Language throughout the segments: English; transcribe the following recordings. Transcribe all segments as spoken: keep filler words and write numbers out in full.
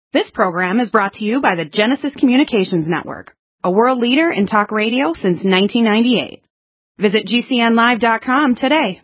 This program is brought to you by the Genesis Communications Network, a world leader in talk radio since nineteen ninety-eight. Visit G C N live dot com today.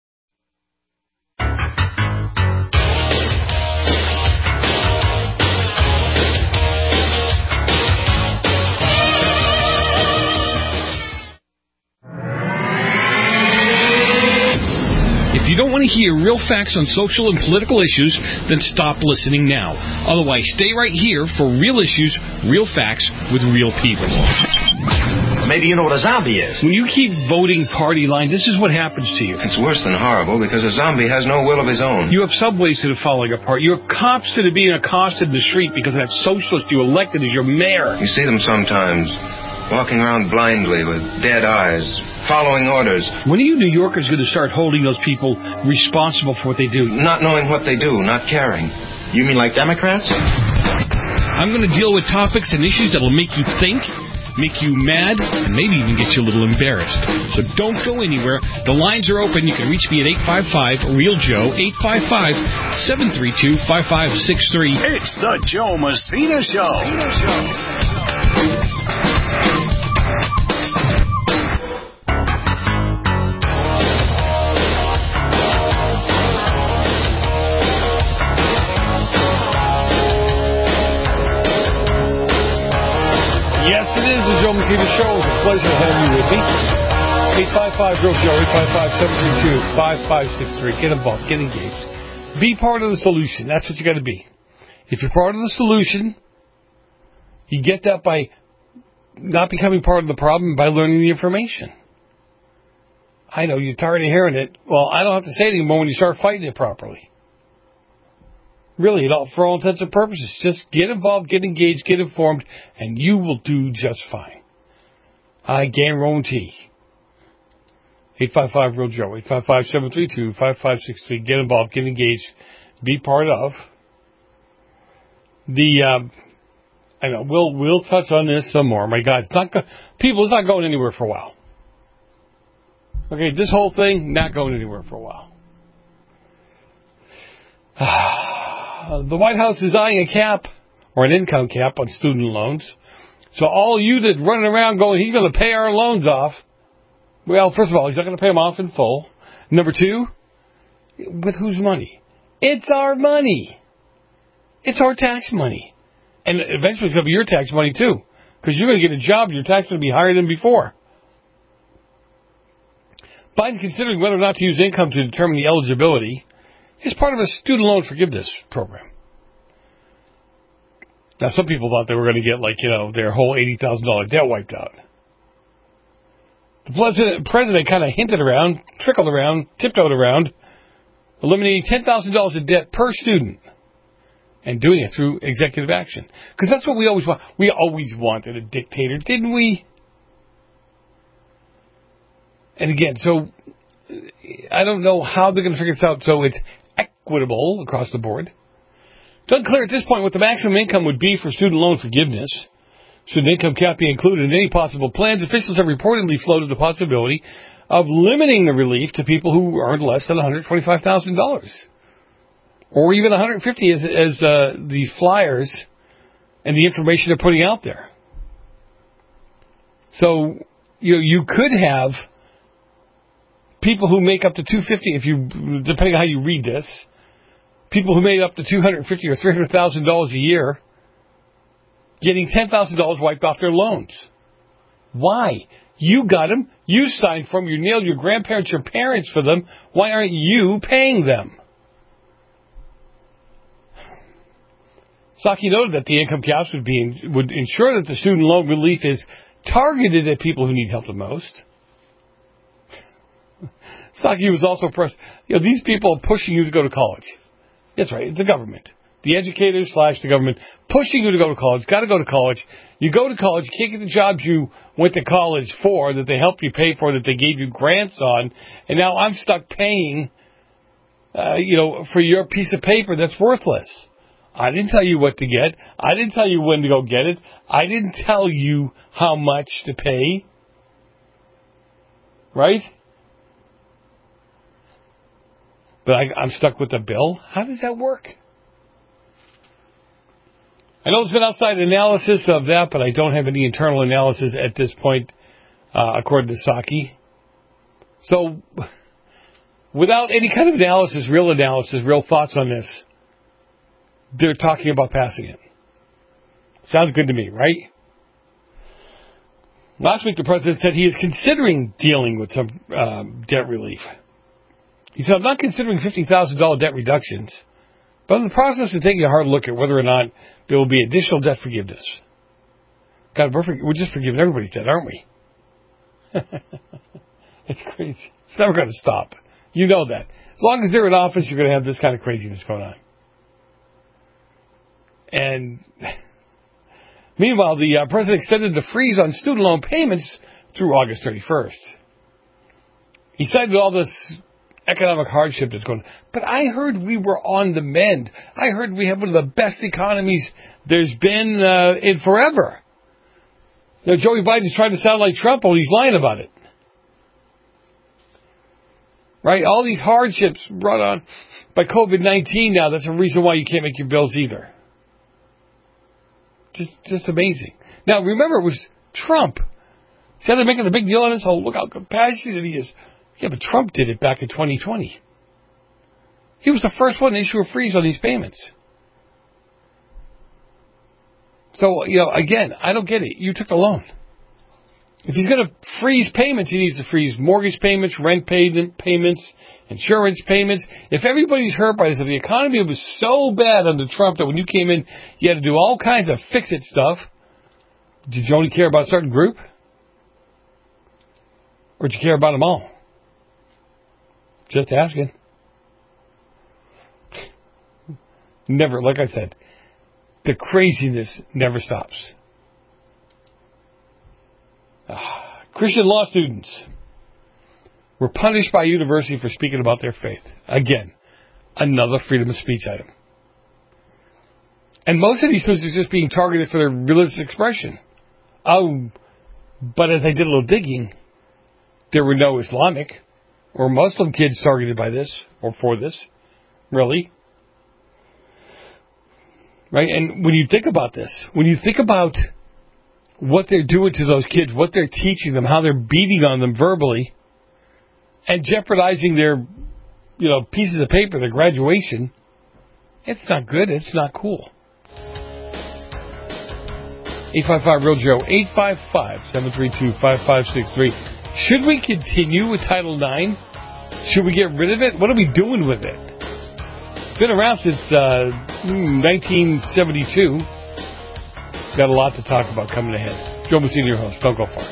If you don't want to hear real facts on social and political issues, then stop listening now. Otherwise, stay right here for real issues, real facts, with real people. Maybe you know what a zombie is. When you keep voting party line, this is what happens to you. It's worse than horrible because a zombie has no will of his own. You have subways that are falling apart. You have cops that are being accosted in the street because that socialist you elected as your mayor. You see them sometimes walking around blindly with dead eyes, following orders. When are you New Yorkers going to start holding those people responsible for what they do? Not knowing what they do, not caring. You mean like Democrats? I'm going to deal with topics and issues that will make you think, make you mad, and maybe even get you a little embarrassed. So don't go anywhere. The lines are open. You can reach me at eight five five, REAL Joe, eight five five, seven three two, five five six three. It's the Joe Messina Show. Messina Show. Joe Messina Show. It's a pleasure to have you with me. eight five five, REAL Joe, eight five five, seven three two, five five six three. Get involved. Get engaged. Be part of the solution. That's what you got to be. If you're part of the solution, you get that by not becoming part of the problem, by learning the information. I know you're tired of hearing it. Well, I don't have to say it anymore when you start fighting it properly. Really, it all, for all intents and purposes, just get involved, get engaged, get informed, and you will do just fine. I guarantee. eight five five, REAL Joe, eight five five, seven three two, five five six three. Get involved, get engaged, be part of. The, um, I know, we'll, we'll touch on this some more. My God, it's not go- people, it's not going anywhere for a while. Okay, this whole thing, not going anywhere for a while. The White House is eyeing a cap, or an income cap, on student loans. So all you that running around going, he's going to pay our loans off. Well, first of all, he's not going to pay them off in full. Number two, with whose money? It's our money. It's our tax money. And eventually it's going to be your tax money, too. Because you're going to get a job, your tax is going to be higher than before. Biden considering whether or not to use income to determine the eligibility is part of a student loan forgiveness program. Now, some people thought they were going to get, like, you know, their whole eighty thousand dollars debt wiped out. The president, president kind of hinted around, trickled around, tiptoed around, eliminating ten thousand dollars of debt per student and doing it through executive action. Because that's what we always want. We always wanted a dictator, didn't we? And again, so I don't know how they're going to figure this out so it's equitable across the board. It's unclear at this point what the maximum income would be for student loan forgiveness. Should an income cap be included in any possible plans, officials have reportedly floated the possibility of limiting the relief to people who earned less than one hundred twenty-five thousand dollars. Or even one hundred fifty thousand dollars as, as uh, these flyers and the information they're putting out there. So, you know, you could have people who make up to two hundred fifty thousand dollars, if you, depending on how you read this, people who made up to two hundred fifty thousand dollars or three hundred thousand dollars a year getting ten thousand dollars wiped off their loans. Why? You got them. You signed for them. You nailed your grandparents, your parents for them. Why aren't you paying them? Psaki noted that the income caps would, be in, would ensure that the student loan relief is targeted at people who need help the most. Psaki was also pressed. You know, these people are pushing you to go to college. That's right, the government. The educators slash the government pushing you to go to college. Got to go to college. You go to college, you can't get the jobs you went to college for, that they helped you pay for, that they gave you grants on, and now I'm stuck paying, uh, you know, for your piece of paper that's worthless. I didn't tell you what to get. I didn't tell you when to go get it. I didn't tell you how much to pay. Right? But I, I'm stuck with the bill. How does that work? I know it's been outside analysis of that, but I don't have any internal analysis at this point, uh, according to Psaki. So, without any kind of analysis, real analysis, real thoughts on this, they're talking about passing it. Sounds good to me, right? Last week, the president said he is considering dealing with some uh, debt relief. He said, I'm not considering fifty thousand dollars debt reductions, but in the process of taking a hard look at whether or not there will be additional debt forgiveness. God, we're, for, we're just forgiving everybody's debt, aren't we? It's crazy. It's never going to stop. You know that. As long as they're in office, you're going to have this kind of craziness going on. And meanwhile, the uh, president extended the freeze on student loan payments through August thirty-first. He cited all this economic hardship that's going on. But I heard we were on the mend. I heard we have one of the best economies there's been uh, in forever. You know, Joey Biden's trying to sound like Trump, but he's lying about it. Right? All these hardships brought on by COVID nineteen now, that's a reason why you can't make your bills either. Just just amazing. Now, remember, it was Trump. See how they're making a big deal on this? Oh, look how compassionate he is. Yeah, but Trump did it back in twenty twenty. He was the first one to issue a freeze on these payments. So, you know, again, I don't get it. You took the loan. If he's going to freeze payments, he needs to freeze mortgage payments, rent payment payments, insurance payments. If everybody's hurt by this, if the economy was so bad under Trump that when you came in, you had to do all kinds of fix-it stuff, did you only care about a certain group? Or did you care about them all? Just asking. Never, like I said, the craziness never stops. Ah, Christian law students were punished by a university for speaking about their faith. Again, another freedom of speech item. And most of these students are just being targeted for their religious expression. Oh, but as I did a little digging, there were no Islamic or Muslim kids targeted by this or for this. Really? Right? And when you think about this, when you think about what they're doing to those kids, what they're teaching them, how they're beating on them verbally, and jeopardizing their, you know, pieces of paper, their graduation, it's not good. It's not cool. eight five five real Joe, eight five five, seven three two, five five six three. Should we continue with Title nine? Should we get rid of it? What are we doing with it? It's been around since uh, nineteen seventy-two. Got a lot to talk about coming ahead. Joe Messina, your host. Don't go far.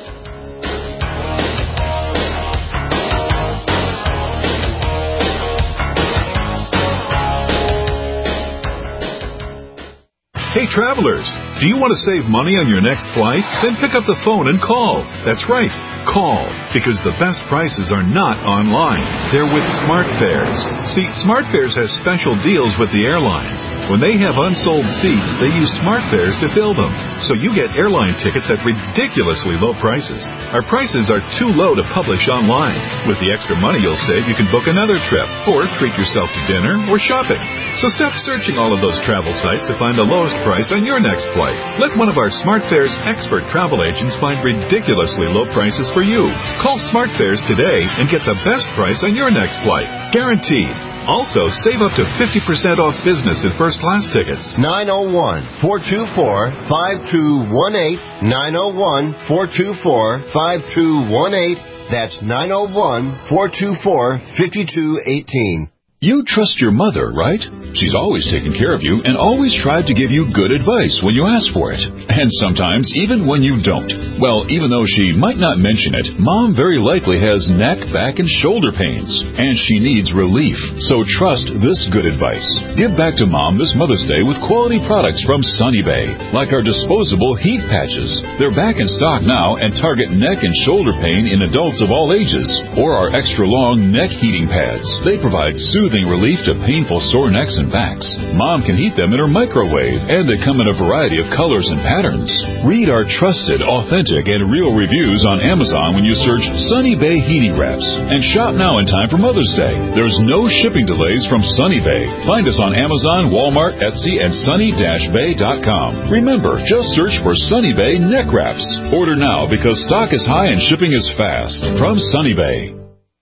Hey, travelers, do you want to save money on your next flight? Then pick up the phone and call. That's right. Call, because the best prices are not online. They're with SmartFares. See, SmartFares has special deals with the airlines. When they have unsold seats, they use SmartFares to fill them. So you get airline tickets at ridiculously low prices. Our prices are too low to publish online. With the extra money you'll save, you can book another trip, or treat yourself to dinner or shopping. So stop searching all of those travel sites to find the lowest price on your next flight. Let one of our SmartFares expert travel agents find ridiculously low prices for you. Call SmartFares today and get the best price on your next flight. Guaranteed. Also, save up to fifty percent off business and first class tickets. nine oh one, four two four, five two one eight. nine oh one, four two four, five two one eight. That's nine oh one, four two four, five two one eight. You trust your mother, right? She's always taken care of you and always tried to give you good advice when you ask for it. And sometimes even when you don't. Well, even though she might not mention it, Mom very likely has neck, back, and shoulder pains. And she needs relief. So trust this good advice. Give back to Mom this Mother's Day with quality products from Sunny Bay. Like our disposable heat patches. They're back in stock now and target neck and shoulder pain in adults of all ages. Or our extra long neck heating pads. They provide soothing relief to painful sore necks and backs. Mom can heat them in her microwave, and they come in a variety of colors and patterns. Read our trusted, authentic, and real reviews on Amazon when you search Sunny Bay Heating Wraps. And shop now in time for Mother's Day. There's no shipping delays from Sunny Bay. Find us on Amazon, Walmart, Etsy, and sunny dash bay dot com. Remember, just search for Sunny Bay Neck Wraps. Order now because stock is high and shipping is fast. From Sunny Bay.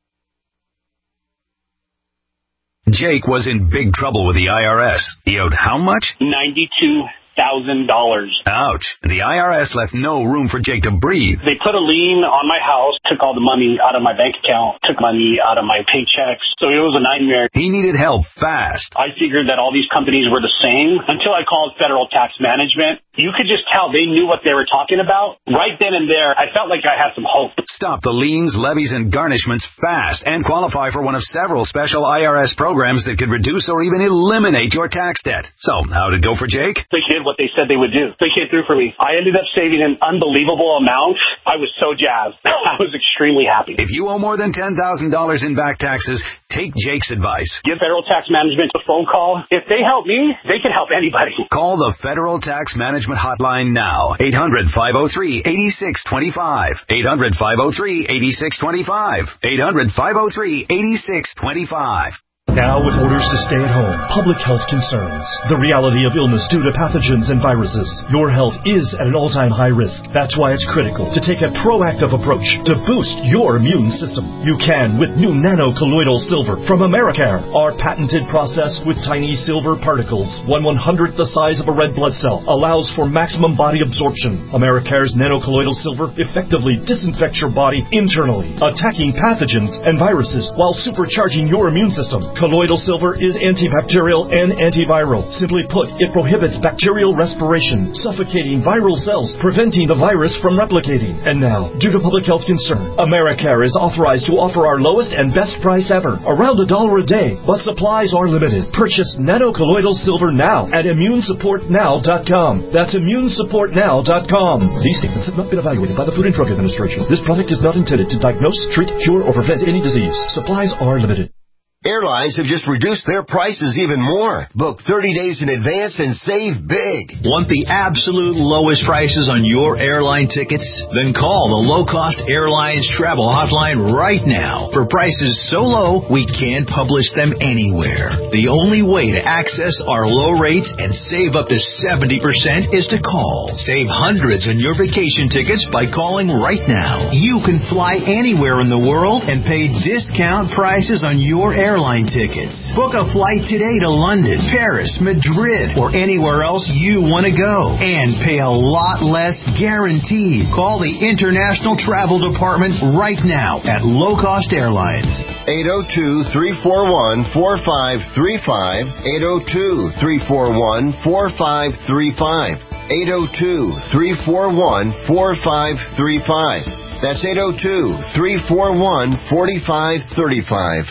Jake was in big trouble with the I R S. He owed how much? ninety-two thousand dollars. Ouch. The I R S left no room for Jake to breathe. They put a lien on my house, took all the money out of my bank account, took money out of my paychecks. So it was a nightmare. He needed help fast. I figured that all these companies were the same until I called Federal Tax Management. You could just tell they knew what they were talking about. Right then and there, I felt like I had some hope. Stop the liens, levies, and garnishments fast and qualify for one of several special I R S programs that could reduce or even eliminate your tax debt. So, how'd it go for Jake? They did what they said they would do. They came through for me. I ended up saving an unbelievable amount. I was so jazzed. I was extremely happy. If you owe more than ten thousand dollars in back taxes, take Jake's advice. Give Federal Tax Management a phone call. If they help me, they can help anybody. Call the Federal Tax Management hotline now. eight hundred, five oh three, eight six two five. eight hundred, five oh three, eight six two five. eight hundred, five oh three, eight six two five. Now with orders to stay at home, public health concerns, the reality of illness due to pathogens and viruses, your health is at an all-time high risk. That's why it's critical to take a proactive approach to boost your immune system. You can with new nano-colloidal silver from Americare. Our patented process with tiny silver particles, one one-hundredth the size of a red blood cell, allows for maximum body absorption. Americare's nano-colloidal silver effectively disinfects your body internally, attacking pathogens and viruses while supercharging your immune system. Colloidal silver is antibacterial and antiviral. Simply put, it prohibits bacterial respiration, suffocating viral cells, preventing the virus from replicating. And now, due to public health concern, Americare is authorized to offer our lowest and best price ever, around a dollar a day, but supplies are limited. Purchase nano-colloidal silver now at immune support now dot com. That's immune support now dot com. These statements have not been evaluated by the Food and Drug Administration. This product is not intended to diagnose, treat, cure, or prevent any disease. Supplies are limited. Airlines have just reduced their prices even more. Book thirty days in advance and save big. Want the absolute lowest prices on your airline tickets? Then call the Low Cost Airlines Travel Hotline right now. For prices so low, we can't publish them anywhere. The only way to access our low rates and save up to seventy percent is to call. Save hundreds on your vacation tickets by calling right now. You can fly anywhere in the world and pay discount prices on your airline airline tickets. Book a flight today to London, Paris, Madrid, or anywhere else you want to go. And pay a lot less guaranteed. Call the International Travel Department right now at Low Cost Airlines. eight oh two, three four one, four five three five. eight oh two, three four one, four five three five. eight oh two, three four one, four five three five. That's eight oh two, three four one, four five three five.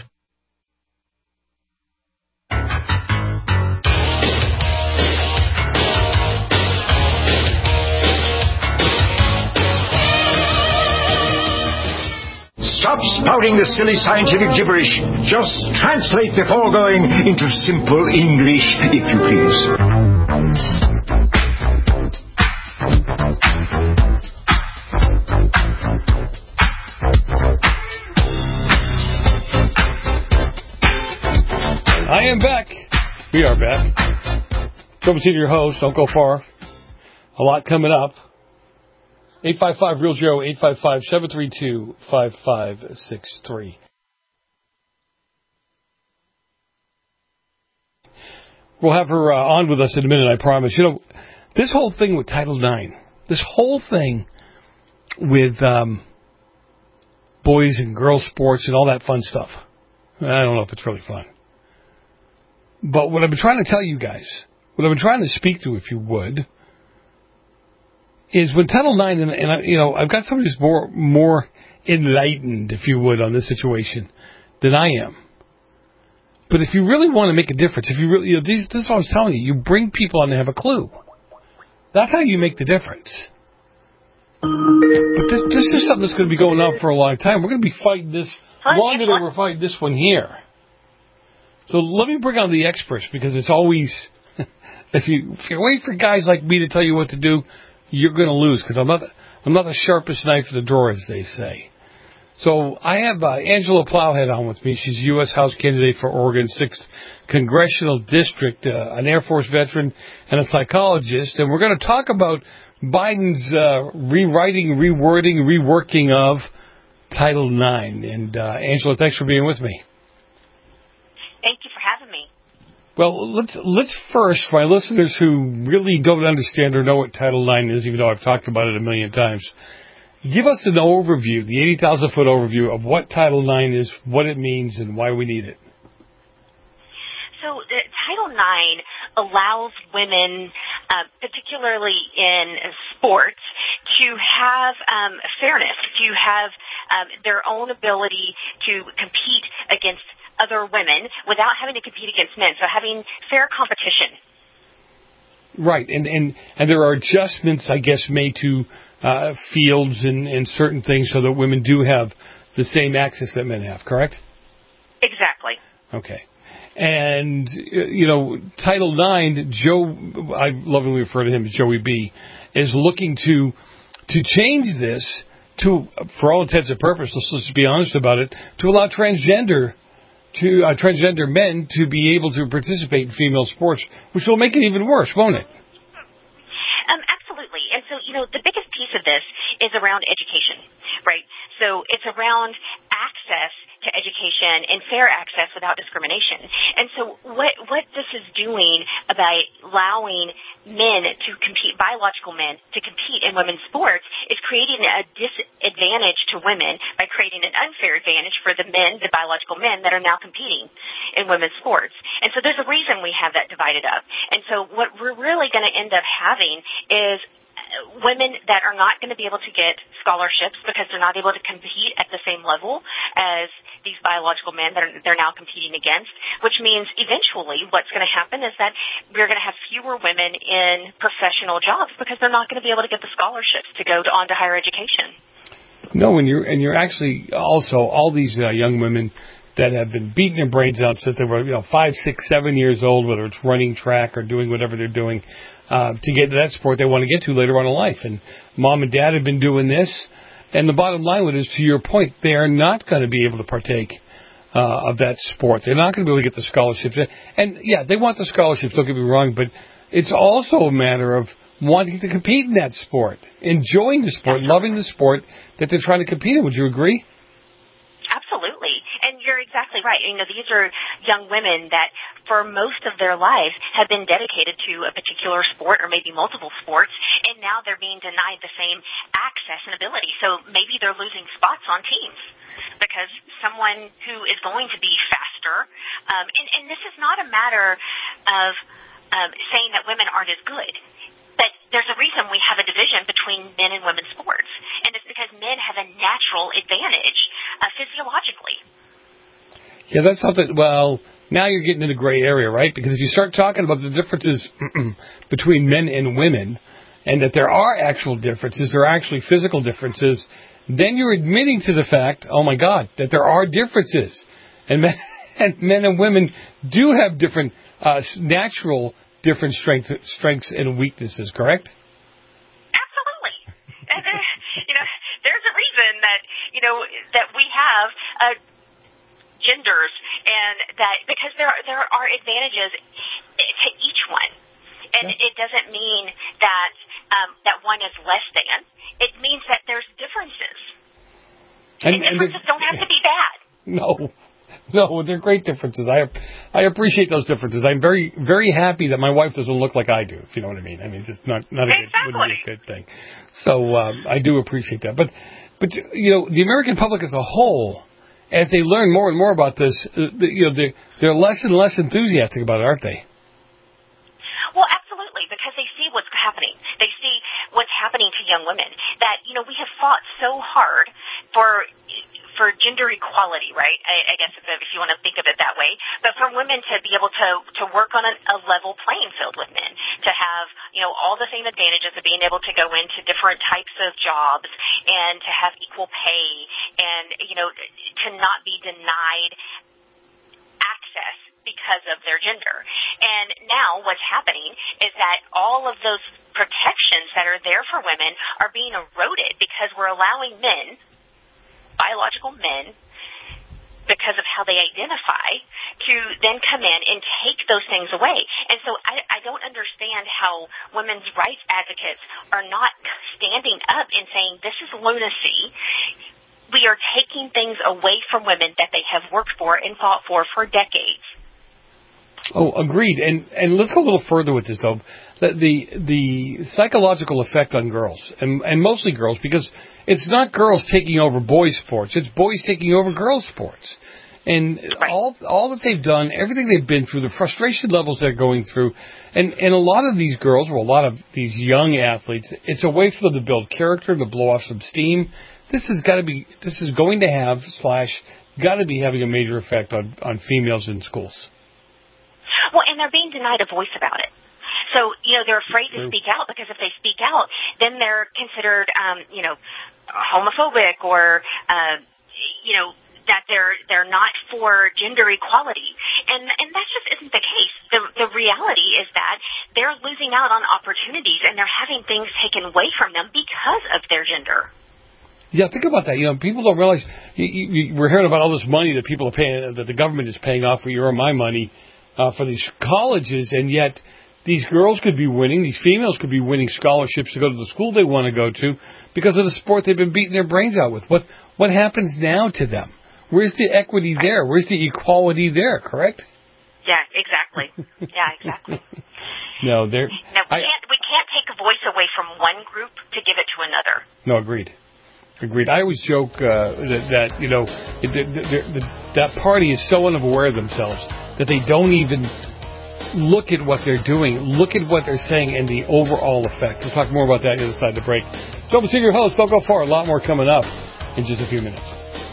Stop spouting the silly scientific gibberish. Just translate the foregoing into simple English, if you please. I am back. We are back. Come see your host. Don't go far. A lot coming up. eight five five real Joe, eight five five, seven three two, five five six three. We'll have her uh, on with us in a minute, I promise. You know, this whole thing with Title nine, this whole thing with um, boys and girls sports and all that fun stuff, I don't know if it's really fun. But what I've been trying to tell you guys, what I've been trying to speak to, if you would, is when Title nine, and, and I, you know, I've got somebody who's more, more enlightened, if you would, on this situation than I am. But if you really want to make a difference, if you really, you know, these, this is what I was telling you, you bring people on to have a clue. That's how you make the difference. But this, this is something that's going to be going on for a long time. We're going to be fighting this longer than we're fighting this one here. So let me bring on the experts, because it's always, if you if you wait for guys like me to tell you what to do, you're going to lose, because I'm not I'm not the sharpest knife in the drawer, as they say. So I have uh, Angela Plowhead on with me. She's U S House candidate for Oregon's sixth Congressional District, uh, an Air Force veteran and a psychologist. And we're going to talk about Biden's uh, rewriting, rewording, reworking of Title nine. And uh, Angela, thanks for being with me. Thank you for having me. Well, let's let's first, for my listeners who really don't understand or know what Title nine is, even though I've talked about it a million times, give us an overview, the eighty thousand foot overview of what Title nine is, what it means, and why we need it. So uh, Title nine allows women, uh, particularly in sports, to have um, fairness, to have um, their own ability to compete against other women without having to compete against men, so having fair competition. Right, and and, and there are adjustments, I guess, made to uh, fields and, and certain things so that women do have the same access that men have, correct? Exactly. Okay. And, you know, Title nine, Joe, I lovingly refer to him as Joey B, is looking to to change this to, for all intents and purposes, let's just be honest about it, to allow transgender to uh, transgender men to be able to participate in female sports, which will make it even worse, won't it? Um, absolutely. And so, you know, the biggest piece of this is around education, right? So it's around access to education and fair access without discrimination. And so what what this is doing about allowing men to compete, biological men, to compete in women's sports is creating a disadvantage to women by creating an unfair advantage for the men, the biological men that are now competing in women's sports. And so there's a reason we have that divided up. And so what we're really going to end up having is women that are not going to be able to get scholarships because they're not able to compete at the same level as these biological men that are, they're now competing against, which means eventually what's going to happen is that we're going to have fewer women in professional jobs because they're not going to be able to get the scholarships to go to, on to higher education. No, and you're, and you're actually also all these uh, young women that have been beating their brains out since they were, you know, five, six, seven years old, whether it's running track or doing whatever they're doing, uh, to get to that sport they want to get to later on in life. And mom and dad have been doing this. And the bottom line with it is, to your point, they are not going to be able to partake uh, of that sport. They're not going to be able to get the scholarships. And, yeah, they want the scholarships, don't get me wrong, but it's also a matter of wanting to compete in that sport, enjoying the sport, loving the sport that they're trying to compete in. Would you agree? Absolutely. And you're exactly right. You know, these are young women that for most of their lives have been dedicated to a particular sport or maybe multiple sports, and now they're being denied the same access and ability. So maybe they're losing spots on teams because someone who is going to be faster, um, and, and this is not a matter of um, saying that women aren't as good. But there's a reason we have a division between men and women's sports, and it's because men have a natural advantage uh, physiologically. Yeah, that's something, well, now you're getting into the gray area, right? Because if you start talking about the differences between men and women, and that there are actual differences, there are actually physical differences, then you're admitting to the fact, oh my God, that there are differences. And men and, men and women do have different uh, natural different strengths, strengths and weaknesses, correct? Absolutely. And, uh, you know, there's a reason that, you know, that we have uh, genders, and that because there are, there are advantages to each one. And yeah. It doesn't mean that um, that one is less than. It means that there's differences. And, and differences and don't have to be bad. No. No, they're great differences. I I appreciate those differences. I'm very very happy that my wife doesn't look like I do, if you know what I mean. I mean, just not not a good, exactly. wouldn't be a good thing. So um, I do appreciate that. But but you know, the American public as a whole, as they learn more and more about this, uh, you know, they they're less and less enthusiastic about it, aren't they? Well, absolutely, because they see what's happening. They see what's happening to young women. That, you know, we have fought so hard for. for gender equality, right? I, I guess if, if you want to think of it that way. But for women to be able to, to work on a, a level playing field with men, to have, you know, all the same advantages of being able to go into different types of jobs and to have equal pay and, you know, to not be denied access because of their gender. And now what's happening is that all of those protections that are there for women are being eroded because we're allowing men, biological men, because of how they identify, to then come in and take those things away. And so I, I don't understand how women's rights advocates are not standing up and saying, this is lunacy. We are taking things away from women that they have worked for and fought for for decades. Oh, agreed. And and let's go a little further with this, though. The the, the psychological effect on girls, and, and mostly girls, because it's not girls taking over boys' sports. It's boys taking over girls' sports. And all all that they've done, everything they've been through, the frustration levels they're going through, and, and a lot of these girls, or a lot of these young athletes, it's a way for them to build character, to blow off some steam. This has got to be, this is going to have, slash, got to be having a major effect on, on females in schools. Well, and they're being denied a voice about it. So, you know, they're afraid to speak out because if they speak out, then they're considered, um, you know, homophobic or, uh, you know, that they're they're not for gender equality. And and that just isn't the case. The the reality is that they're losing out on opportunities and they're having things taken away from them because of their gender. Yeah, think about that. You know, people don't realize, you, you, we're hearing about all this money that people are paying, that the government is paying off for your or my money uh, for these colleges, and yet these girls could be winning, these females could be winning scholarships to go to the school they want to go to because of the sport they've been beating their brains out with. What what happens now to them? Where's the equity there? Where's the equality there, correct? Yeah, exactly. Yeah, exactly. no, there. No, we can't, we can't take a voice away from one group to give it to another. No, agreed. Agreed. I always joke uh, that, that, you know, the, the, the, that party is so unaware of themselves that they don't even look at what they're doing, look at what they're saying, and the overall effect. We'll talk more about that inside the break. Joe Messina, your host. Don't go far. A lot more coming up in just a few minutes.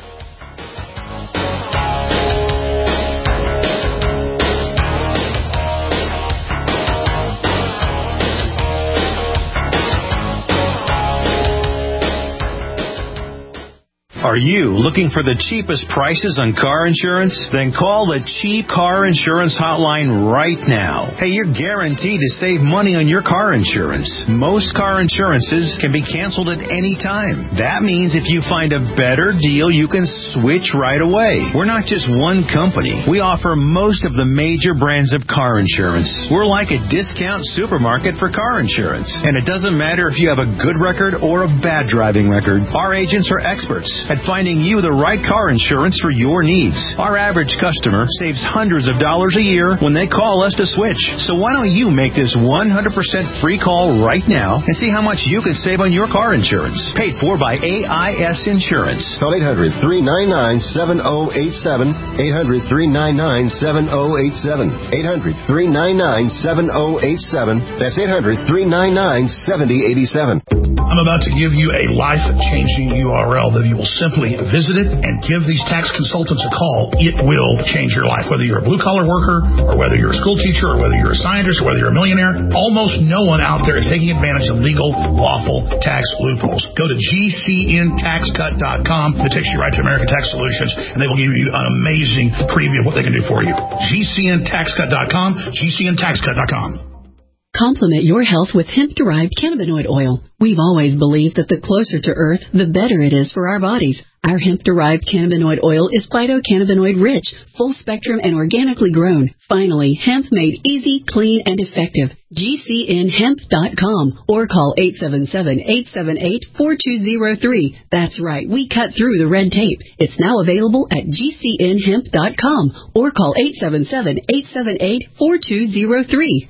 Are you looking for the cheapest prices on car insurance? Then call the Cheap Car Insurance Hotline right now. Hey, you're guaranteed to save money on your car insurance. Most car insurances can be canceled at any time. That means if you find a better deal, you can switch right away. We're not just one company. We offer most of the major brands of car insurance. We're like a discount supermarket for car insurance. And it doesn't matter if you have a good record or a bad driving record. Our agents are experts at finding you the right car insurance for your needs. Our average customer saves hundreds of dollars a year when they call us to switch. So why don't you make this one hundred percent free call right now and see how much you can save on your car insurance. Paid for by A I S Insurance. Call eight hundred, three nine nine, seven oh eight seven. eight hundred, three nine nine, seven oh eight seven. eight hundred, three nine nine, seven oh eight seven. That's eight hundred, three nine nine, seven oh eight seven. I'm about to give you a life-changing U R L that you will simply visit it and give these tax consultants a call. It will change your life. Whether you're a blue-collar worker or whether you're a school teacher or whether you're a scientist or whether you're a millionaire, almost no one out there is taking advantage of legal, lawful tax loopholes. Go to G C N tax cut dot com. It takes you right to American Tax Solutions, and they will give you an amazing preview of what they can do for you. G C N tax cut dot com, G C N tax cut dot com. Complement your health with hemp-derived cannabinoid oil. We've always believed that the closer to Earth, the better it is for our bodies. Our hemp-derived cannabinoid oil is phytocannabinoid rich, full-spectrum, and organically grown. Finally, hemp made easy, clean, and effective. G C N hemp dot com or call eight seven seven, eight seven eight, four two zero three. That's right, we cut through the red tape. It's now available at G C N hemp dot com or call eight seven seven, eight seven eight, four two zero three.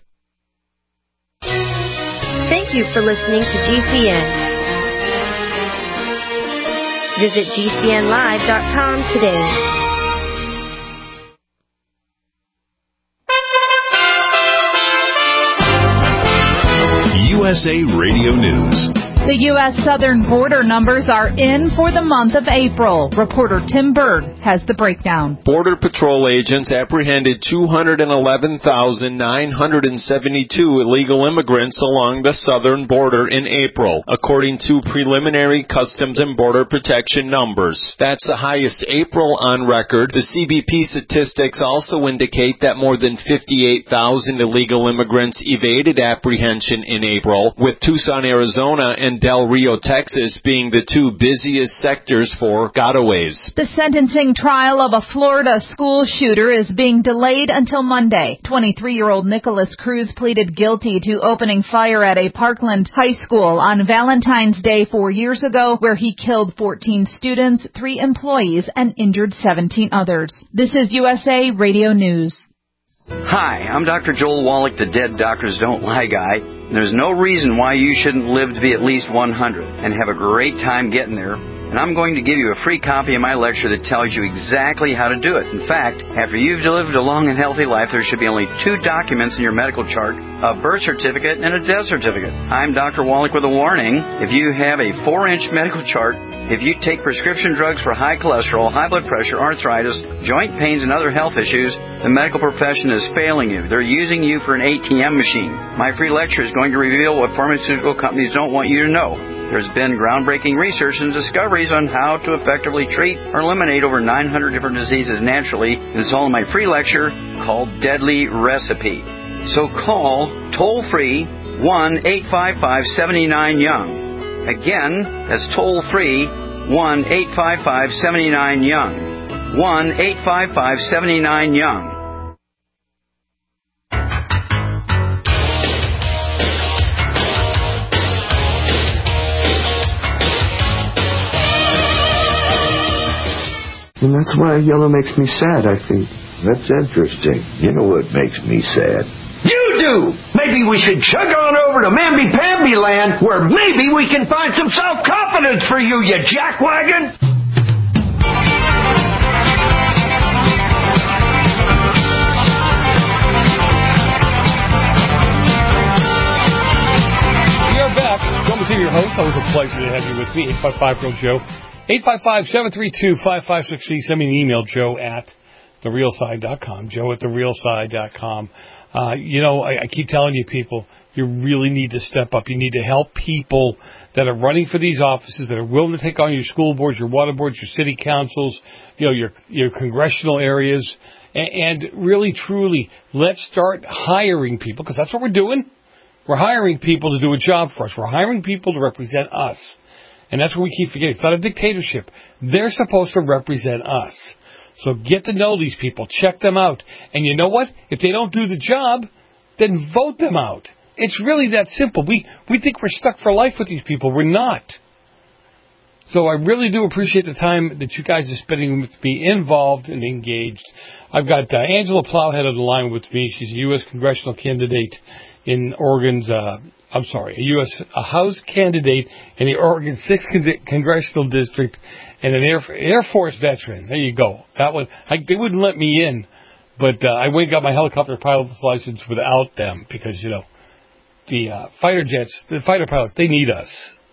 Thank you for listening to G C N. Visit G C N live dot com today. U S A Radio News. The U S southern border numbers are in for the month of April. Reporter Tim Bird has the breakdown. Border Patrol agents apprehended two hundred eleven thousand nine hundred seventy-two illegal immigrants along the southern border in April, according to preliminary Customs and Border Protection numbers. That's the highest April on record. The C B P statistics also indicate that more than fifty-eight thousand illegal immigrants evaded apprehension in April, with Tucson, Arizona and Del Rio, Texas being the two busiest sectors for gotaways. The sentencing trial of a Florida school shooter is being delayed until Monday. twenty-three-year-old Nicholas Cruz pleaded guilty to opening fire at a Parkland high school on Valentine's Day four years ago, where he killed fourteen students, three employees, and injured seventeen others. This is U S A Radio News. Hi, I'm Doctor Joel Wallach, the Dead Doctors Don't Lie guy. There's no reason why you shouldn't live to be at least one hundred and have a great time getting there. And I'm going to give you a free copy of my lecture that tells you exactly how to do it. In fact, after you've lived a long and healthy life, there should be only two documents in your medical chart, a birth certificate and a death certificate. I'm Doctor Wallach with a warning. If you have a four-inch medical chart, if you take prescription drugs for high cholesterol, high blood pressure, arthritis, joint pains, and other health issues, the medical profession is failing you. They're using you for an A T M machine. My free lecture is going to reveal what pharmaceutical companies don't want you to know. There's been groundbreaking research and discoveries on how to effectively treat or eliminate over nine hundred different diseases naturally, and it's all in my free lecture called Deadly Recipe. So call toll-free one eight five five, seven nine, young. Again, that's toll-free one eight five five, seven nine, young. one eight five five, seven nine, young. And that's why yellow makes me sad, I think. That's interesting. You know what makes me sad? You do! Maybe we should chug on over to Mamby-Pamby land, where maybe we can find some self-confidence for you, you jackwagon! We are back. Come to see your host. Always a pleasure to have you with me. eight five five, Real Joe. eight five five, seven three two, five five six three. Send me an email, Joe at the real side dot com. Joe at the real side dot com. Uh, you know, I, I keep telling you people, you really need to step up. You need to help people that are running for these offices, that are willing to take on your school boards, your water boards, your city councils, you know, your your congressional areas, and, and really, truly, let's start hiring people, because that's what we're doing. We're hiring people to do a job for us. We're hiring people to represent us. And that's what we keep forgetting. It's not a dictatorship. They're supposed to represent us. So get to know these people. Check them out. And you know what? If they don't do the job, then vote them out. It's really that simple. We we think we're stuck for life with these people. We're not. So I really do appreciate the time that you guys are spending with me, involved and engaged. I've got uh, Angela Plowhead on the line with me. She's a U S congressional candidate in Oregon's... Uh, I'm sorry, a U S a House candidate in the Oregon sixth Con- Congressional District, and an Air, Air Force veteran. There you go. That one, I, they wouldn't let me in, but uh, I went and got my helicopter pilot's license without them because, you know, the uh, fighter jets, the fighter pilots, they need us.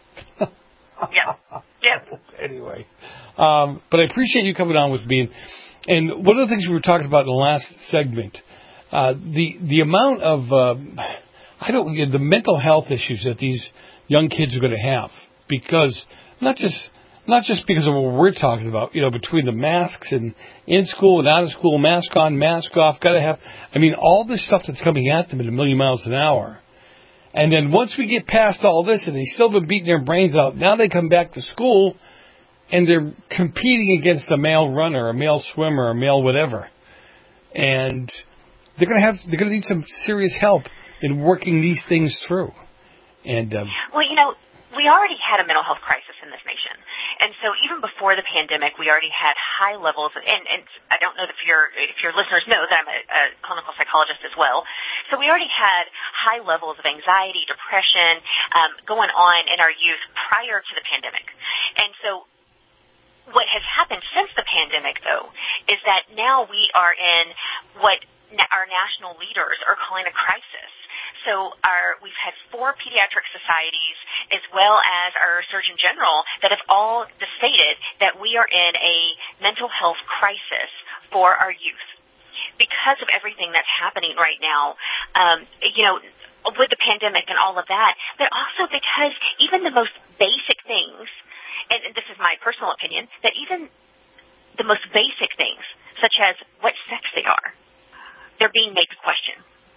Yeah. Yeah. Anyway, um, but I appreciate you coming on with me. And, and one of the things we were talking about in the last segment, uh, the the amount of... Uh, I don't get the mental health issues that these young kids are going to have, because not just not just because of what we're talking about, you know, between the masks and in school and out of school, mask on, mask off, got to have, I mean, all this stuff that's coming at them at a million miles an hour. And then once we get past all this and they still been beating their brains out, now they come back to school and they're competing against a male runner, a male swimmer, a male whatever. And they're going to have, they're going to need some serious help in working these things through. And um, well, you know, we already had a mental health crisis in this nation. And so even before the pandemic, we already had high levels of, and, and I don't know if your if your listeners know that I'm a, a clinical psychologist as well. So we already had high levels of anxiety, depression um, going on in our youth prior to the pandemic. And so what has happened since the pandemic, though, is that now we are in what our national leaders are calling a crisis. so our, we've had four pediatric societies as well as our Surgeon General that have all stated that we are in a mental health crisis for our youth because of everything that's happening right now, um, you know, with the pandemic and all of that, but also because even the most basic things, and this is my personal opinion, that even the most basic things, such as what sex they are, they're being made to question.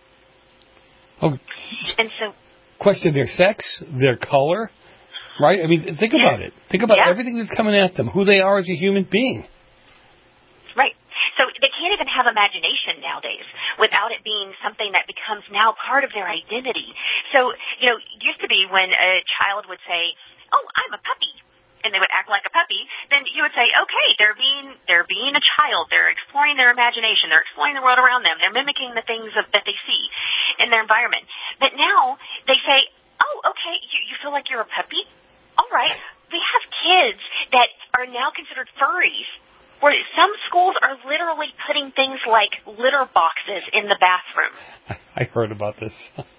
Oh, and so, question their sex, their color, right? I mean, think yeah. about it. Think about yeah. everything that's coming at them, who they are as a human being. Right. So they can't even have imagination nowadays without it being something that becomes now part of their identity. So, you know, it used to be when a child would say, oh, I'm a puppy, and they would act like a puppy, then you would say, okay, they're being they're being a child. They're exploring their imagination. They're exploring the world around them. They're mimicking the things of, that they see in their environment. But now they say, oh, okay, you, you feel like you're a puppy? All right. We have kids that are now considered furries, where some schools are literally putting things like litter boxes in the bathroom. I heard about this.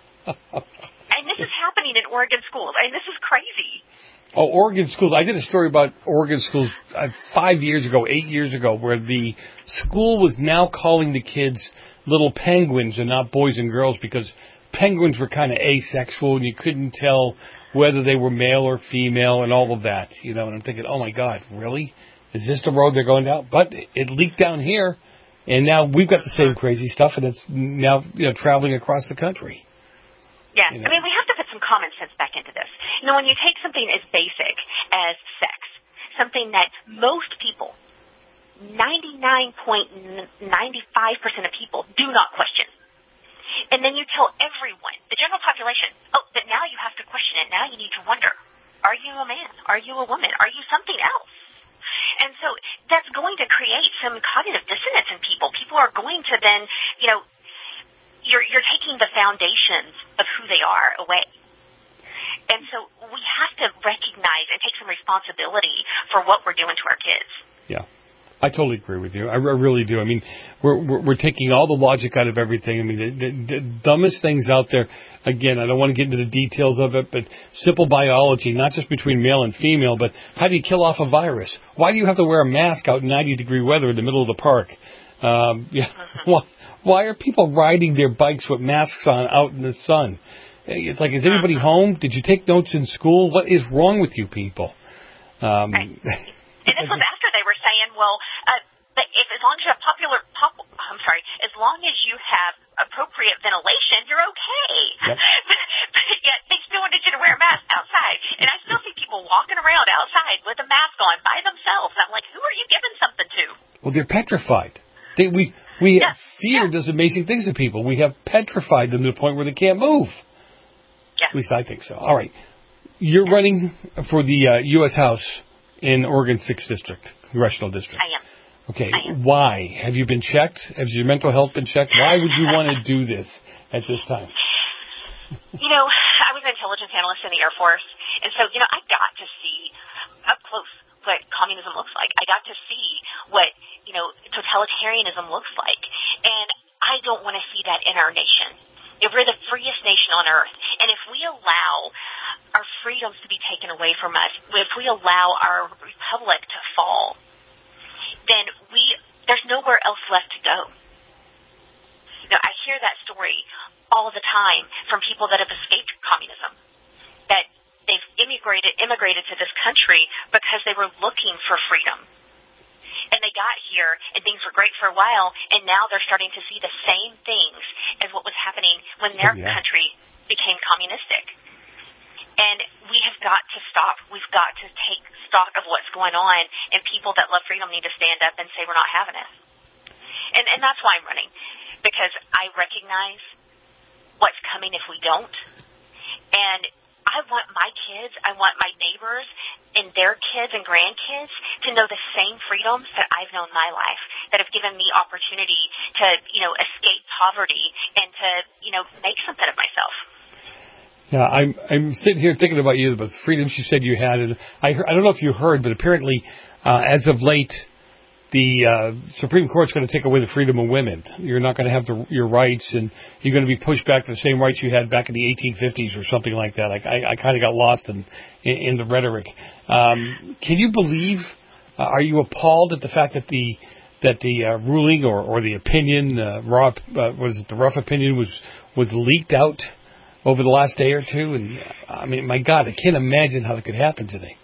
And this is happening in Oregon schools. I mean, this is crazy. Oh, Oregon schools. I did a story about Oregon schools uh, five years ago, eight years ago, where the school was now calling the kids little penguins and not boys and girls because penguins were kind of asexual and you couldn't tell whether they were male or female and all of that. You know, and I'm thinking, oh, my God, really? Is this the road they're going down? But it leaked down here, and now we've got the same crazy stuff, and it's now, you know, traveling across the country. Yeah, you know? I mean, we have to put some common sense back into this. You know, when you take something as basic as sex, something that most people, ninety-nine point nine five percent of people, do not question, and then you tell everyone, the general population, oh, but now you have to question it. Now you need to wonder, are you a man? Are you a woman? Are you something else? And so that's going to create some cognitive dissonance in people. People are going to then, you know, you're you're taking the foundations of who they are away. And so we have to recognize and take some responsibility for what we're doing to our kids. Yeah. I totally agree with you. I really do. I mean, we're, we're we're taking all the logic out of everything. I mean, the, the, the dumbest things out there. Again, I don't want to get into the details of it, but simple biology, not just between male and female, but how do you kill off a virus? Why do you have to wear a mask out in ninety degree weather in the middle of the park? Um, yeah. Mm-hmm. Why, why are people riding their bikes with masks on out in the sun? It's like, is anybody mm-hmm. home? Did you take notes in school? What is wrong with you people? Um, right. And this was after they were saying, well, uh, but if as long as you have popular, pop, I'm sorry, as long as you have appropriate ventilation, you're okay. Yep. but, but yet they still wanted you to wear a mask outside, and I still see people walking around outside with a mask on by themselves. I'm like, who are you giving something to? Well, they're petrified. They, we we yeah. fear yeah. does amazing things to people. We have petrified them to the point where they can't move. Yeah. At least I think so. All right, you're yeah. running for the uh, U S House in Oregon sixth District, Congressional District. I am. Okay, I am. why? Have you been checked? Has your mental health been checked? Why would you want to do this at this time? You know, I was an intelligence analyst in the Air Force, and so, you know, I got to see up close what communism looks like. I got to see what, you know, totalitarianism looks like, and I don't want to see that in our nation. If we're the freest nation on earth, and if we allow our freedoms to be taken away from us, if we allow our republic to fall, then we there's nowhere else left to go. You know, I hear that story all the time from people that have escaped communism, that they've immigrated immigrated to this country because they were looking for freedom. And they got here, and things were great for a while, and now they're starting to see the same things as what was happening when their oh, yeah. country became communistic. And we have got to stop. We've got to take stock of what's going on, and people that love freedom need to stand up and say we're not having it. And, and that's why I'm running, because I recognize what's coming if we don't. And I want my kids, I want my neighbors, and their kids and grandkids to know the same freedoms that I've known my life, that have given me opportunity to, you know, escape poverty and to, you know, make something of myself. Yeah, I'm I'm sitting here thinking about you, about the freedoms you said you had, and I I don't know if you heard, but apparently, uh, as of late, the uh, Supreme Court's going to take away the freedom of women. You're not going to have the, your rights, and you're going to be pushed back to the same rights you had back in the eighteen fifties or something like that. Like, I, I kind of got lost in, in, in the rhetoric. Um, can you believe, uh, are you appalled at the fact that the that the uh, ruling or, or the opinion, uh, raw, uh, was it the rough opinion, was, was leaked out over the last day or two? And, I mean, my God, I can't imagine how that could happen today.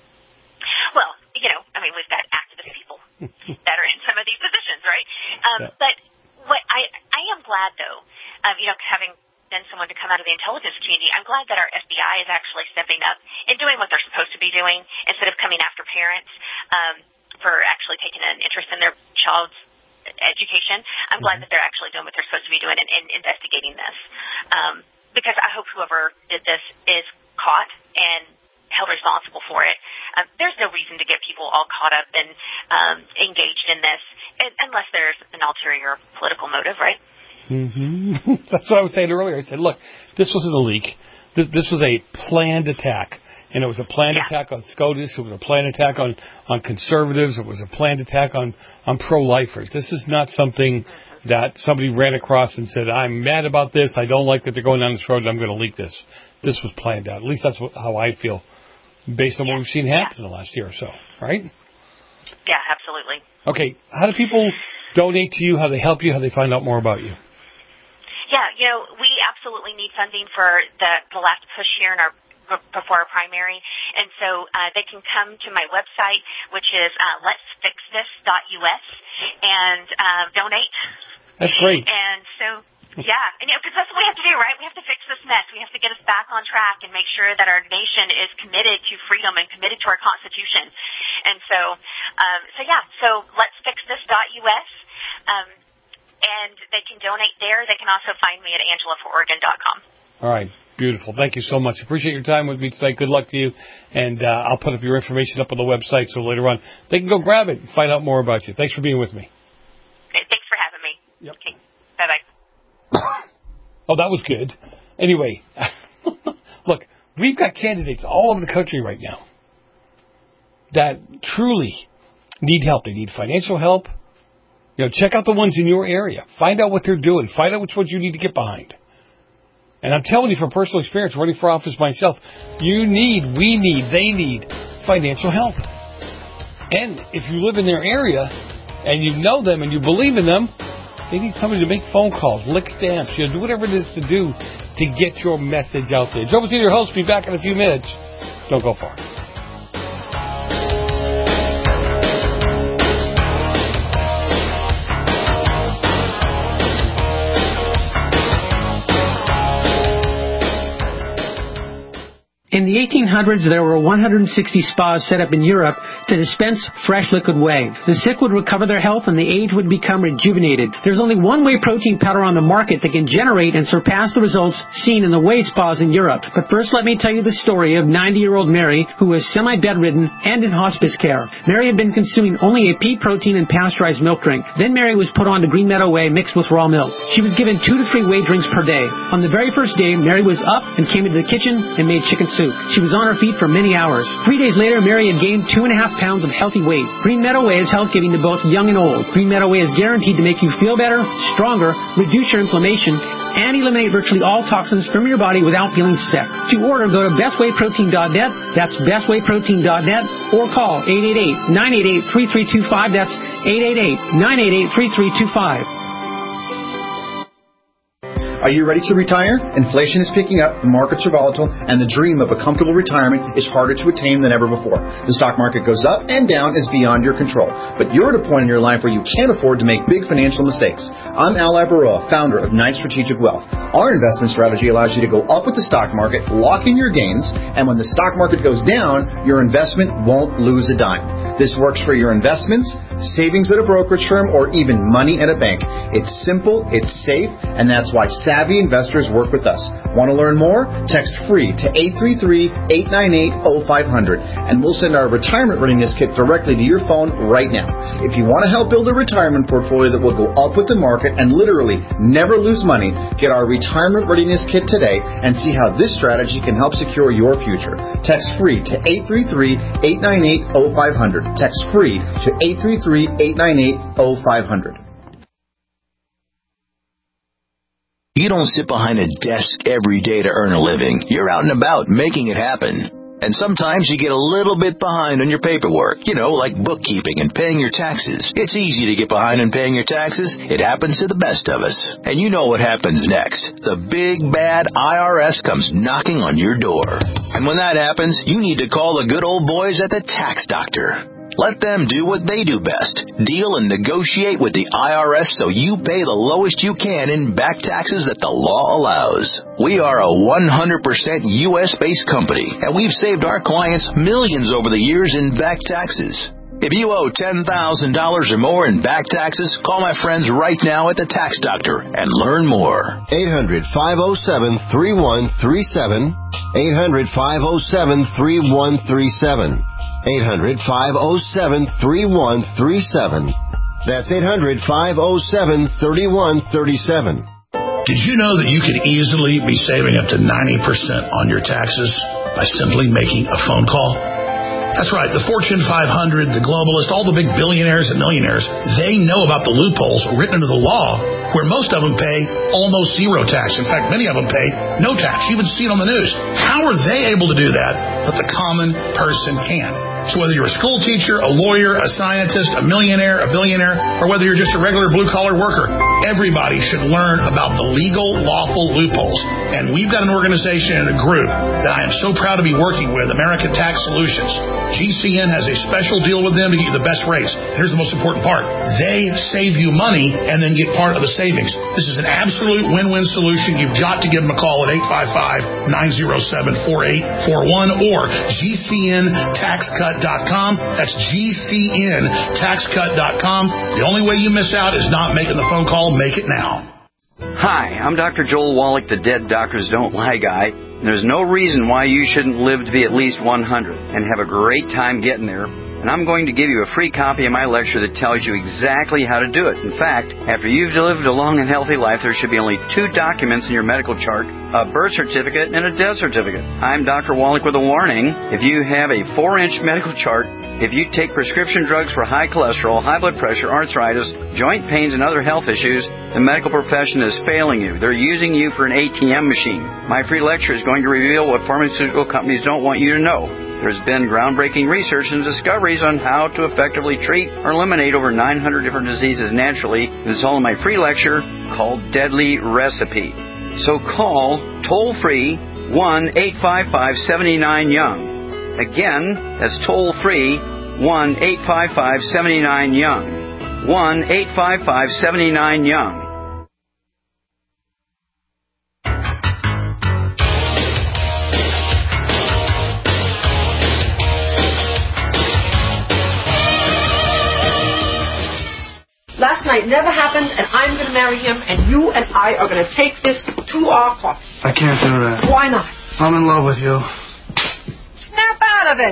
Well, you know, I mean, we've got activist people that are in some of these positions, right? Um, yeah. But what I I am glad, though, um, you know, having been someone to come out of the intelligence community, I'm glad that our F B I is actually stepping up and doing what they're supposed to be doing instead of coming after parents um, for actually taking an interest in their child's education. I'm glad that they're actually doing what they're supposed to be doing and, and investigating this. Um, because I hope whoever did this is caught and held responsible for it. Um, there's no reason to get people all caught up and um, engaged in this unless there's an ulterior political motive, right? Mm-hmm. That's what I was saying earlier. I said, look, this wasn't a leak. This, this was a planned attack. And it was a planned yeah. attack on SCOTUS. It was a planned attack on, on conservatives. It was a planned attack on, on pro-lifers. This is not something that somebody ran across and said, I'm mad about this. I don't like that they're going down this road. I'm going to leak this. This was planned out. At least that's what, how I feel based on what we've seen happen yeah. in the last year or so, right? Yeah, absolutely. Okay, how do people donate to you? How do they help you? How do they find out more about you? Yeah, you know, we absolutely need funding for the, the last push here in our before our primary, and so uh, they can come to my website, which is uh, let's fix this dot U S, and uh, donate. That's great. And so, yeah, and because you know, that's what we have to do, right? We have to fix this mess. We have to get us back on track and make sure that our nation is committed to freedom and committed to our Constitution. And so, um, so yeah, so let's fix this dot U S. Um, and they can donate there. They can also find me at angela for oregon dot com. All right. Beautiful. Thank you so much. Appreciate your time with me today. Good luck to you. And uh, I'll put up your information up on the website so later on they can go grab it and find out more about you. Thanks for being with me. Okay, thanks for having me. Yep. Okay. Bye-bye. Oh, that was good. Anyway, look, we've got candidates all over the country right now that truly need help. They need financial help. You know, check out the ones in your area. Find out what they're doing. Find out which ones you need to get behind. And I'm telling you from personal experience, running for office myself, you need, we need, they need financial help. And if you live in their area and you know them and you believe in them, they need somebody to make phone calls, lick stamps, you know, do whatever it is to do to get your message out there. Joe Messina, your host, be back in a few minutes. Don't go far. In the eighteen hundreds, there were one hundred sixty spas set up in Europe to dispense fresh liquid whey. The sick would recover their health and the aged would become rejuvenated. There's only one whey protein powder on the market that can generate and surpass the results seen in the whey spas in Europe. But first, let me tell you the story of ninety-year-old Mary, who was semi-bedridden and in hospice care. Mary had been consuming only a pea protein and pasteurized milk drink. Then Mary was put on to Green Meadow Whey mixed with raw milk. She was given two to three whey drinks per day. On the very first day, Mary was up and came into the kitchen and made chicken soup. She was on her feet for many hours. Three days later, Mary had gained two and a half pounds of healthy weight. Green Meadow Whey is health-giving to both young and old. Green Meadow Whey is guaranteed to make you feel better, stronger, reduce your inflammation, and eliminate virtually all toxins from your body without feeling sick. To order, go to best whey protein dot net. That's best whey protein dot net, or call eight eight eight, nine eight eight, three three two five. That's eight eight eight, nine eight eight, three three two five. Are you ready to retire? Inflation is picking up, the markets are volatile, and the dream of a comfortable retirement is harder to attain than ever before. The stock market goes up and down is beyond your control. But you're at a point in your life where you can't afford to make big financial mistakes. I'm Al Ibaroa, founder of Knight Strategic Wealth. Our investment strategy allows you to go up with the stock market, lock in your gains, and when the stock market goes down, your investment won't lose a dime. This works for your investments, savings at a brokerage firm, or even money at a bank. It's simple, it's safe, and that's why savvy investors work with us. Want to learn more? Text FREE to eight three three, eight nine eight, zero five zero zero, and we'll send our retirement readiness kit directly to your phone right now. If you want to help build a retirement portfolio that will go up with the market and literally never lose money, get our retirement readiness kit today and see how this strategy can help secure your future. Text FREE to eight three three, eight nine eight, zero five zero zero. Text FREE to eight three three, three, eight nine eight, oh five hundred. You don't sit behind a desk every day to earn a living. You're out and about making it happen. And sometimes you get a little bit behind on your paperwork, you know, like bookkeeping and paying your taxes. It's easy to get behind on paying your taxes. It happens to the best of us. And you know what happens next. The big, bad I R S comes knocking on your door. And when that happens, you need to call the good old boys at the Tax Doctor. Let them do what they do best. Deal and negotiate with the I R S so you pay the lowest you can in back taxes that the law allows. We are a one hundred percent U S-based company, and we've saved our clients millions over the years in back taxes. If you owe ten thousand dollars or more in back taxes, call my friends right now at the Tax Doctor and learn more. eight hundred, five oh seven, three one three seven. eight hundred, five oh seven, three one three seven. eight hundred, five oh seven, three one three seven. That's eight hundred, five oh seven, three one three seven. Did you know that you could easily be saving up to ninety percent on your taxes by simply making a phone call? That's right. The Fortune five hundred, the globalists, all the big billionaires and millionaires, they know about the loopholes written into the law where most of them pay almost zero tax. In fact, many of them pay no tax. You even see it on the news. How are they able to do that that the common person can? So whether you're a school teacher, a lawyer, a scientist, a millionaire, a billionaire, or whether you're just a regular blue-collar worker, everybody should learn about the legal, lawful loopholes. And we've got an organization and a group that I am so proud to be working with, American Tax Solutions. G C N has a special deal with them to get you the best rates. Here's the most important part. They save you money and then get part of the savings. This is an absolute win-win solution. You've got to give them a call at eight five five, nine oh seven, four eight four one or G C N tax cut dot com. That's G C N tax cut dot com. The only way you miss out is not making the phone call. Make it now. Hi, I'm Doctor Joel Wallach, the Dead Doctors Don't Lie guy. And there's no reason why you shouldn't live to be at least one hundred and have a great time getting there. And I'm going to give you a free copy of my lecture that tells you exactly how to do it. In fact, after you've lived a long and healthy life, there should be only two documents in your medical chart, a birth certificate and a death certificate. I'm Doctor Wallach with a warning. If you have a four-inch medical chart, if you take prescription drugs for high cholesterol, high blood pressure, arthritis, joint pains, and other health issues, the medical profession is failing you. They're using you for an A T M machine. My free lecture is going to reveal what pharmaceutical companies don't want you to know. There's been groundbreaking research and discoveries on how to effectively treat or eliminate over nine hundred different diseases naturally. It's all in my free lecture called Deadly Recipe. So call toll-free one eight five five, seven nine, young. Again, that's toll-free one eight five five, seven nine, young. one eight five five, seven nine, young. Last night never happened, and I'm going to marry him, and you and I are going to take this to our coffin. I can't do that. Why not? I'm in love with you. Snap out of it!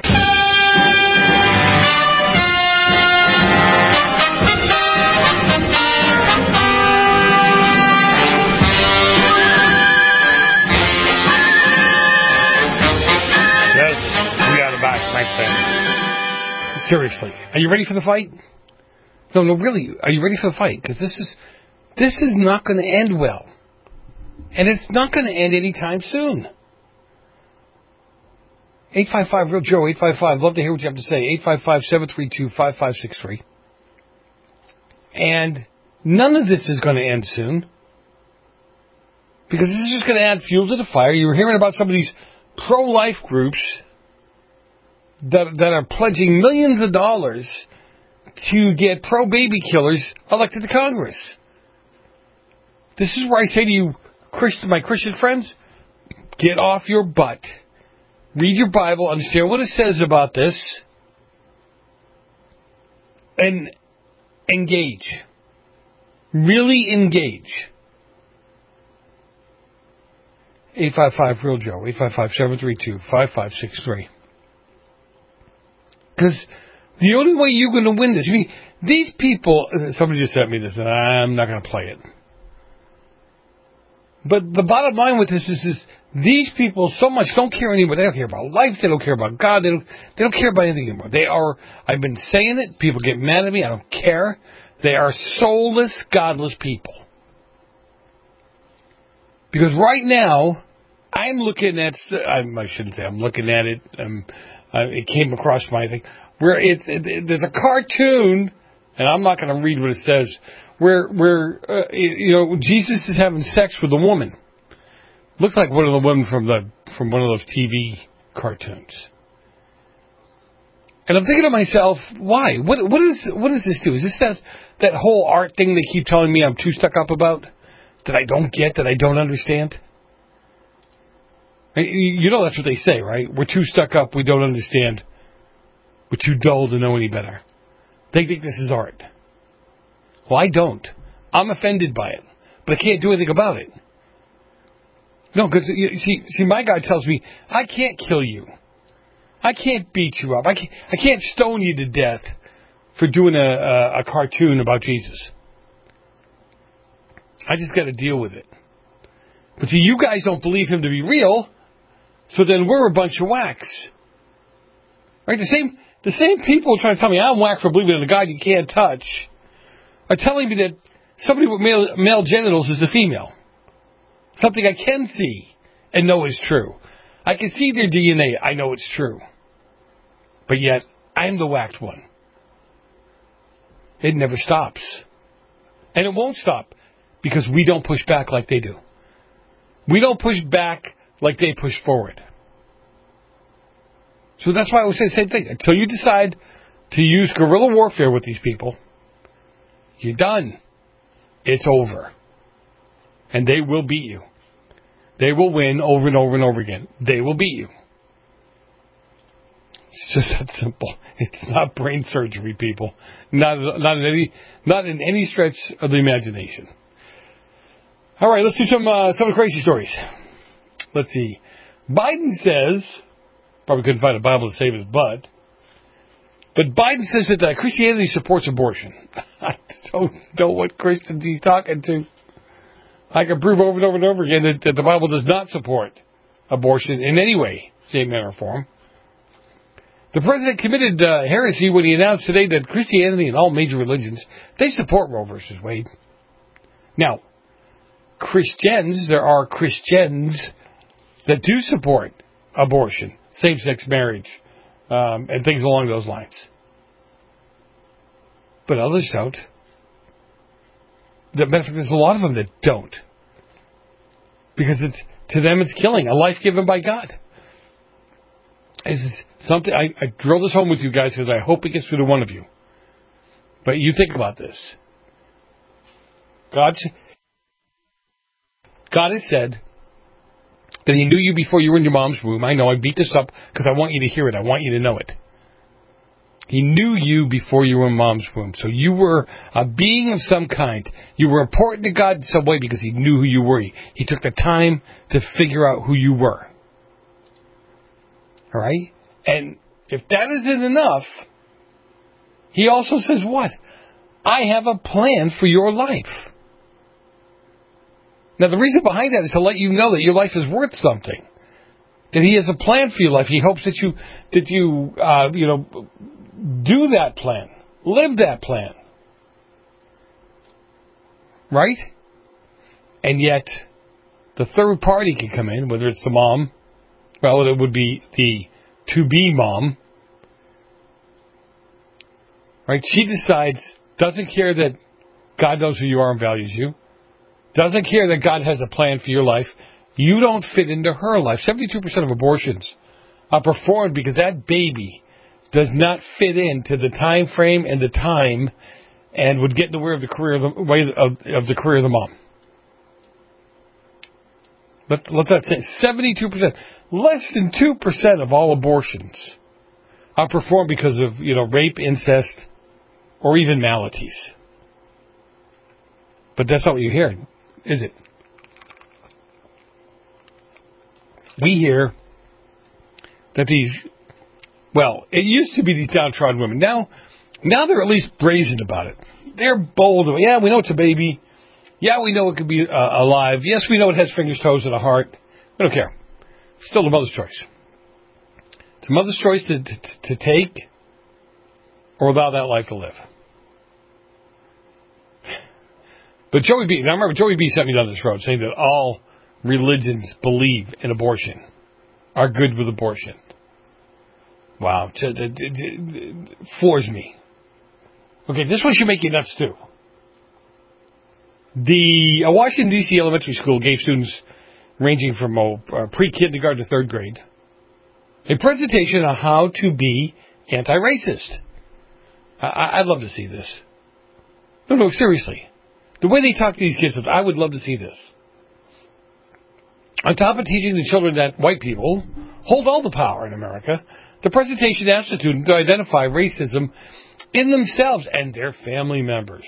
Yes, we are the back, my friend. Seriously, are you ready for the fight? No, no, really, are you ready for the fight? Because this is, this is not going to end well. And it's not going to end anytime soon. eight five five, real Joe, eight five five, love to hear what you have to say. eight five five, seven three two, five five six three. And none of this is going to end soon. Because this is just going to add fuel to the fire. You were hearing about some of these pro-life groups that, that are pledging millions of dollars to get pro-baby killers elected to Congress. This is where I say to you, Christian, my Christian friends, get off your butt. Read your Bible, understand what it says about this, and engage. Really engage. eight five five, real Joe, eight five five, seven three two, five five six three. Because the only way you're going to win this, I mean, these people, somebody just sent me this, and I'm not going to play it. But the bottom line with this is, is These people so much don't care anymore. They don't care about life. They don't care about God. They don't, they don't care about anything anymore. They are, I've been saying it. People get mad at me. I don't care. They are soulless, godless people. Because right now, I'm looking at, I, I shouldn't say I'm looking at it. Um, uh, it came across my thing. Where it's, it, there's a cartoon, and I'm not going to read what it says, where, where uh, you know, Jesus is having sex with a woman. Looks like one of the women from the from one of those T V cartoons. And I'm thinking to myself, why? What what is what does this do? Is this that that whole art thing they keep telling me I'm too stuck up about? That I don't get, that I don't understand? You know that's what they say, right? We're too stuck up, we don't understand. We're too dull to know any better. They think this is art. Well, I don't. I'm offended by it. But I can't do anything about it. No, because, see, see, my guy tells me, I can't kill you. I can't beat you up. I can't, I can't stone you to death for doing a, a, a cartoon about Jesus. I just got to deal with it. But see, you guys don't believe him to be real, so then we're a bunch of whacks. Right? The same, the same people trying to tell me I'm whack for believing in a God you can't touch are telling me that somebody with male, male genitals is a female. Something I can see and know is true. I can see their D N A. I know it's true. But yet, I'm the whacked one. It never stops. And it won't stop because we don't push back like they do. We don't push back like they push forward. So that's why I always say the same thing. Until you decide to use guerrilla warfare with these people, you're done. It's over. And they will beat you. They will win over and over and over again. They will beat you. It's just that simple. It's not brain surgery, people. Not not in any not in any stretch of the imagination. All right, let's do some uh, some crazy stories. Let's see. Biden says, probably couldn't find a Bible to save his butt, but Biden says that uh, Christianity supports abortion. I don't know what Christians he's talking to. I can prove over and over and over again that, that the Bible does not support abortion in any way, shape, manner, or form. The president committed uh, heresy when he announced today that Christianity and all major religions, they support Roe versus Wade. Now, Christians, there are Christians that do support abortion, same-sex marriage, um, and things along those lines. But others don't. There's a lot of them that don't. Because it's to them it's killing, a life given by God. This is something, I, I drill this home with you guys because I hope it gets through to one of you. But you think about this. God, God has said that he knew you before you were in your mom's womb. I know, I beat this up because I want you to hear it. I want you to know it. He knew you before you were in mom's womb. So you were a being of some kind. You were important to God in some way because he knew who you were. He, he took the time to figure out who you were. All right? And if that isn't enough, he also says what? I have a plan for your life. Now, the reason behind that is to let you know that your life is worth something. That he has a plan for your life. He hopes that you, that you, uh, you know, do that plan. Live that plan. Right? And yet, the third party can come in, whether it's the mom, well, it would be the to-be mom. Right? She decides, doesn't care that God knows who you are and values you. Doesn't care that God has a plan for your life. You don't fit into her life. seventy-two percent of abortions are performed because that baby does not fit into the time frame and the time and would get in the way of the career of the, way of, of the career of the mom. Let, let that say seventy-two percent. Less than two percent of all abortions are performed because of, you know, rape, incest, or even maladies. But that's not what you hear, is it? We hear that these, well, it used to be these downtrodden women. Now, now they're at least brazen about it. They're bold. Yeah, we know it's a baby. Yeah, we know it could be uh, alive. Yes, we know it has fingers, toes, and a heart. We don't care. Still the mother's choice. It's the mother's choice to, to, to take or allow that life to live. But Joey B, now remember, Joey B sent me down this road saying that all religions believe in abortion, are good with abortion. Wow, it, it, it, it floors me. Okay, this one should make you nuts too. The a Washington, D C elementary school gave students ranging from uh, pre-kindergarten to third grade a presentation on how to be anti-racist. I, I'd love to see this. No, no, seriously. The way they talk to these kids, I would love to see this. On top of teaching the children that white people hold all the power in America, the presentation asked the student to identify racism in themselves and their family members.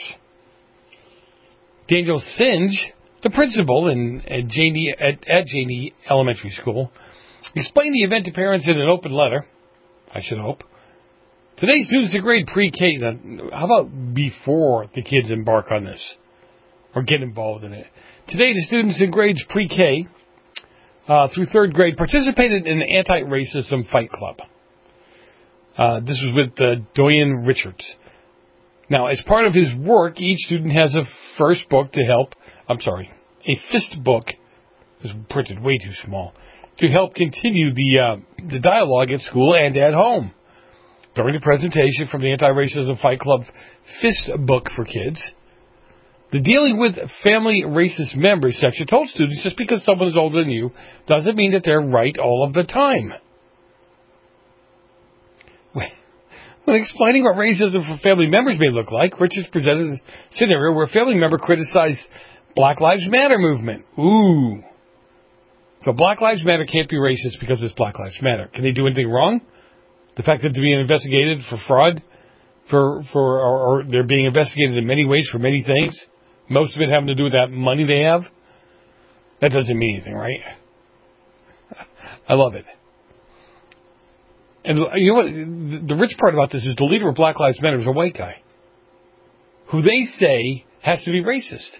Daniel Singe, the principal in, at, Janey, at, at Janey Elementary School, explained the event to parents in an open letter, I should hope. Today's students in grade pre-K, how about before the kids embark on this or get involved in it? Today the students in grades pre-K uh, through third grade participated in the anti-racism fight club. Uh, this was with uh, Doyen Richards. Now, as part of his work, each student has a first book to help, I'm sorry, a fist book, it was printed way too small, to help continue the uh, the dialogue at school and at home. During the presentation from the Anti-Racism Fight Club Fist Book for Kids, the Dealing with Family Racist Members section told students just because someone is older than you doesn't mean that they're right all of the time. When explaining what racism for family members may look like, Richards presented a scenario where a family member criticized Black Lives Matter movement. Ooh. So Black Lives Matter can't be racist because it's Black Lives Matter. Can they do anything wrong? The fact that they're being investigated for fraud, for for or, or they're being investigated in many ways for many things, most of it having to do with that money they have, that doesn't mean anything, right? I love it. And you know what? The rich part about this is the leader of Black Lives Matter is a white guy who they say has to be racist.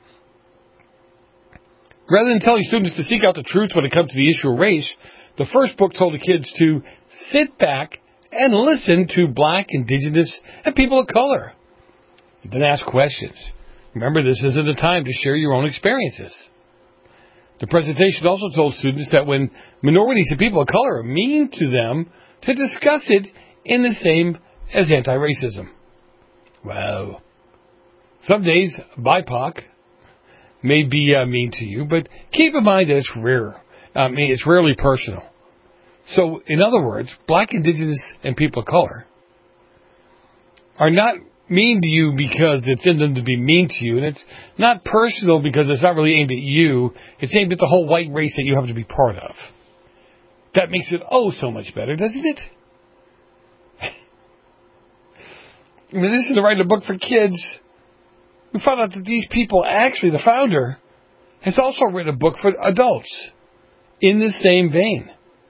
Rather than telling students to seek out the truth when it comes to the issue of race, the first book told the kids to sit back and listen to black, indigenous, and people of color. And then ask questions. Remember, this isn't a time to share your own experiences. The presentation also told students that when minorities and people of color are mean to them, to discuss it in the same as anti-racism. Wow. Some days, B I P O C may be uh, mean to you, but keep in mind that it's rare. I mean, it's rarely personal. So, in other words, black, indigenous, and people of color are not mean to you because it's in them to be mean to you, and it's not personal because it's not really aimed at you. It's aimed at the whole white race that you have to be part of. That makes it oh so much better, doesn't it? I mean, this is to write a book for kids. We found out that these people, actually, the founder, has also written a book for adults in the same vein.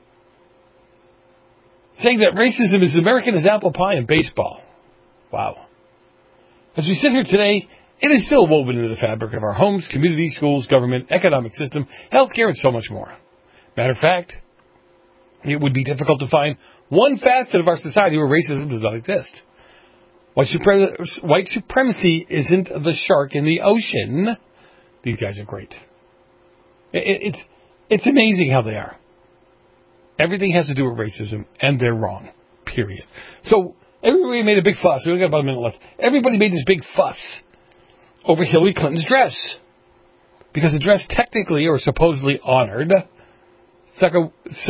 Saying that racism is as American as apple pie and baseball. Wow. As we sit here today, it is still woven into the fabric of our homes, communities, schools, government, economic system, healthcare, and so much more. Matter of fact, it would be difficult to find one facet of our society where racism does not exist. White, supre- white supremacy isn't the shark in the ocean. These guys are great. It, it, it's, it's amazing how they are. Everything has to do with racism, and they're wrong. Period. So, everybody made a big fuss. We only got about a minute left. Everybody made this big fuss over Hillary Clinton's dress. Because the dress technically, or supposedly, honored Sacagawea.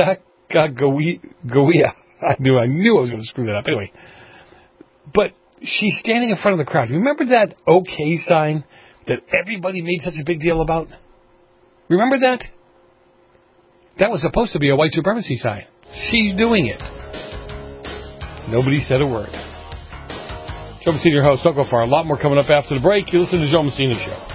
I knew, I knew I was going to screw that up. Anyway. But she's standing in front of the crowd. Remember that OK sign that everybody made such a big deal about? Remember that? That was supposed to be a white supremacy sign. She's doing it. Nobody said a word. Joe Messina, your host. Don't go far. A lot more coming up after the break. You listen to the Joe Messina Show.